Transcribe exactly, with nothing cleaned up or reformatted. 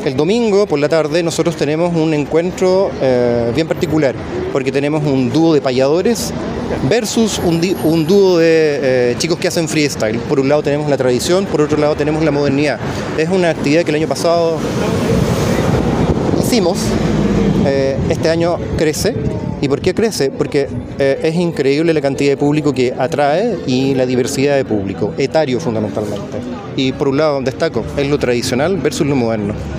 El domingo por la tarde nosotros tenemos un encuentro eh, bien particular, porque tenemos un dúo de payadores versus un, un dúo de eh, chicos que hacen freestyle. Por un lado tenemos la tradición, por otro lado tenemos la modernidad. Es una actividad que el año pasado hicimos, eh, este año crece. ¿Y por qué crece? Porque eh, es increíble la cantidad de público que atrae y la diversidad de público, etario fundamentalmente. Y por un lado destaco, es lo tradicional versus lo moderno.